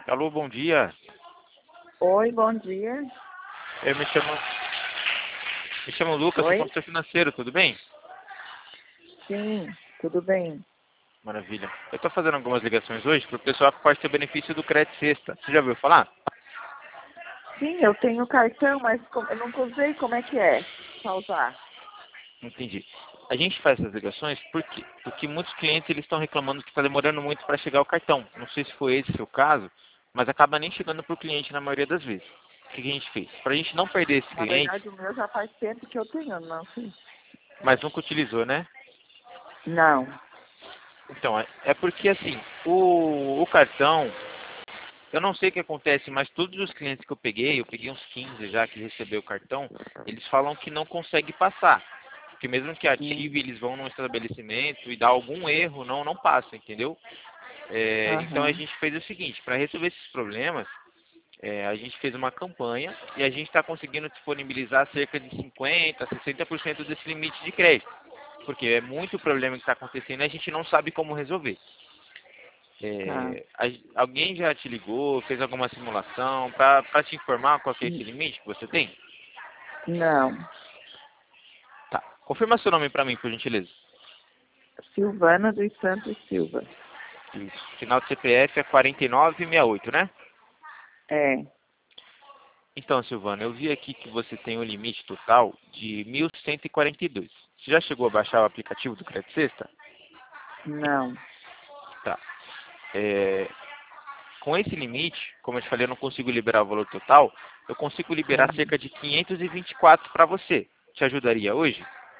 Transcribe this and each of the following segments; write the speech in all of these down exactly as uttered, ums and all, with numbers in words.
Alô, bom dia. Oi, bom dia. Eu me chamo, me chamo Lucas, sou Oi? consultor financeiro, tudo bem? Sim, tudo bem. Maravilha. Eu estou fazendo algumas ligações hoje para o pessoal que pode ter benefício do Crédito Sexta. Você já ouviu falar? Sim, eu tenho cartão, mas como- eu nunca usei. Como é que é pra usar? Entendi. A gente faz essas ligações por quê? Porque muitos clientes eles estão reclamando que está demorando muito para chegar o cartão. Não sei se foi esse o seu caso, mas acaba nem chegando para o cliente na maioria das vezes. O que a gente fez? Para a gente não perder esse Na cliente, verdade, o meu já faz tempo que eu tenho, não sei. mas nunca utilizou, né? Não. Então, é é porque assim, o, o cartão, eu não sei o que acontece, mas todos os clientes que eu peguei, eu peguei uns quinze já que recebeu o cartão, eles falam que não consegue passar. Porque mesmo que Hum. ative, eles vão num estabelecimento e dá algum erro, não, não passa, entendeu? É, então a Aham. gente fez o seguinte, para resolver esses problemas, é, a gente fez uma campanha e a gente está conseguindo disponibilizar cerca de cinquenta, sessenta por cento desse limite de crédito. Porque é muito problema que está acontecendo e a gente não sabe como resolver. Tá. É, a- alguém já te ligou, fez alguma simulação para te informar qual que é esse N- limite que você tem? Não. Tá. Confirma seu nome para mim, por gentileza. Silvana dos Santos Silva. Isso. Final do C P F é quarenta e nove sessenta e oito, né? É. Então, Silvana, eu vi aqui que você tem um limite total de mil cento e quarenta e dois. Você já chegou a baixar o aplicativo do Crédito Sexta? Não. Tá. É, com esse limite, como eu te falei, eu não consigo liberar o valor total, eu consigo liberar Aham. cerca de quinhentos e vinte e quatro para você. Te ajudaria hoje?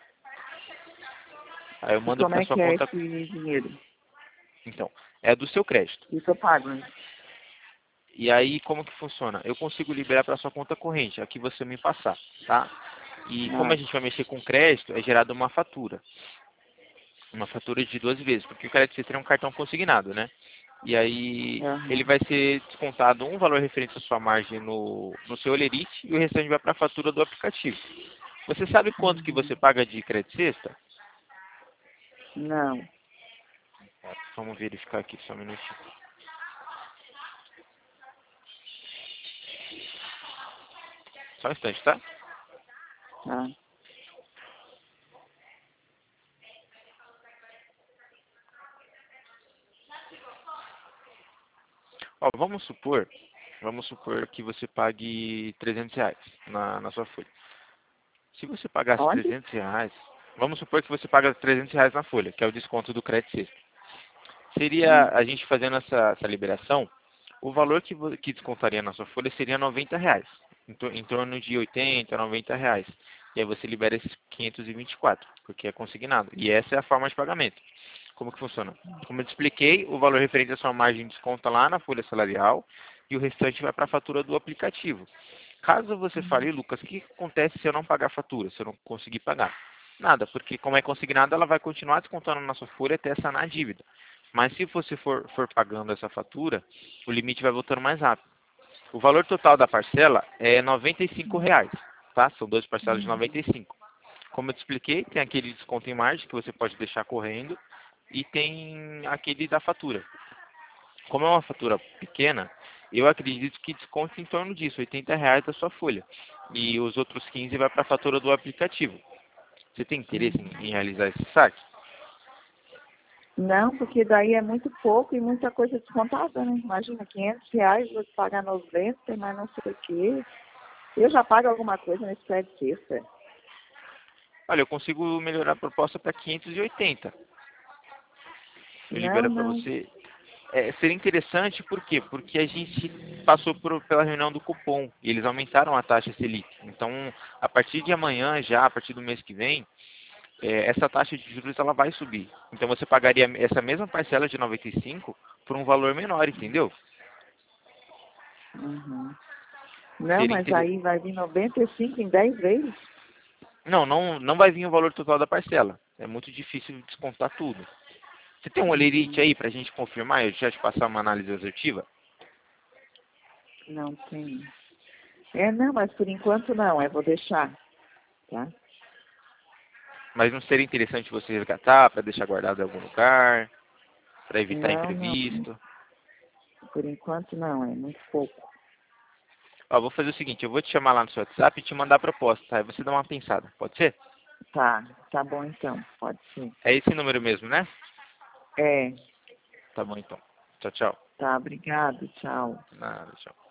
Aí eu E mando como para é sua que é conta. esse dinheiro? Então, é do seu crédito. Isso eu pago, né? E aí, como que funciona? Eu consigo liberar para sua conta corrente, a que você me passar, tá? E como a Ah. gente vai mexer com crédito, é gerada uma fatura. Uma fatura de duas vezes, porque o crédito extra é um cartão consignado, né? E aí ele Aham. vai ser descontado um valor referente à sua margem no, no seu Olerite e o restante vai para a fatura do aplicativo. Você sabe quanto que Uhum. você paga de crédito sexta? Não. Vamos verificar aqui só um minutinho. Só um instante, tá? Tá. Ó, vamos supor, vamos supor que você pague trezentos reais na, na sua folha. Se você pagasse Onde? trezentos reais, vamos supor que você paga trezentos reais na folha, que é o desconto do crédito sexta. Seria Hum. a gente fazendo essa, essa liberação, o valor que, vo- que descontaria na sua folha seria noventa reais, em, to- em torno de oitenta, noventa reais. E aí você libera esses quinhentos e vinte e quatro, porque é consignado. E essa é a forma de pagamento. Como que funciona? Como eu te expliquei, o valor referente à sua margem desconta lá na folha salarial e o restante vai para a fatura do aplicativo. Caso você fale, Lucas, o que acontece se eu não pagar a fatura, se eu não conseguir pagar? Nada, porque como é consignada, ela vai continuar descontando na sua folha até sanar a dívida. Mas se você for, for pagando essa fatura, o limite vai voltando mais rápido. O valor total da parcela é noventa e cinco reais, tá? São duas parcelas de noventa e cinco. Como eu te expliquei, tem aquele desconto em margem que você pode deixar correndo e tem aquele da fatura. Como é uma fatura pequena, eu acredito que desconte em torno disso, oitenta reais da sua folha. E os outros quinze vai para a fatura do aplicativo. Você tem interesse em, em realizar esse saque? Não, porque daí é muito pouco e muita coisa descontada, né? Imagina, quinhentos reais, vou pagar noventa, mas não sei o quê. Eu já pago alguma coisa nesse crédito sexta. Olha, eu consigo melhorar a proposta para quinhentos e oitenta. Eu Não, libero para não. você. É, seria interessante, por quê? Porque a gente passou por, pela reunião do cupom e eles aumentaram a taxa Selic. Então, a partir de amanhã, já a partir do mês que vem, é, essa taxa de juros ela vai subir. Então, você pagaria essa mesma parcela de noventa e cinco por um valor menor, entendeu? Uhum. Não, Seria mas inter... aí vai vir noventa e cinco em dez vezes? Não, não, não vai vir o valor total da parcela. É muito difícil descontar tudo. Você tem um olerite Uhum. aí para a gente confirmar? Eu já te passar uma análise assertiva? Não tem. É, não, mas por enquanto não, eu vou deixar, tá? Mas não seria interessante você resgatar para deixar guardado em algum lugar, para evitar Não, não. imprevisto? Por enquanto não, é muito pouco. Ó, vou fazer o seguinte, eu vou te chamar lá no seu WhatsApp e te mandar a proposta, tá? Aí você dá uma pensada, pode ser? Tá, tá bom então, pode ser. É esse número mesmo, né? É, Tá bom então. Tchau, tchau. tá, obrigado, tchau. Nada, tchau.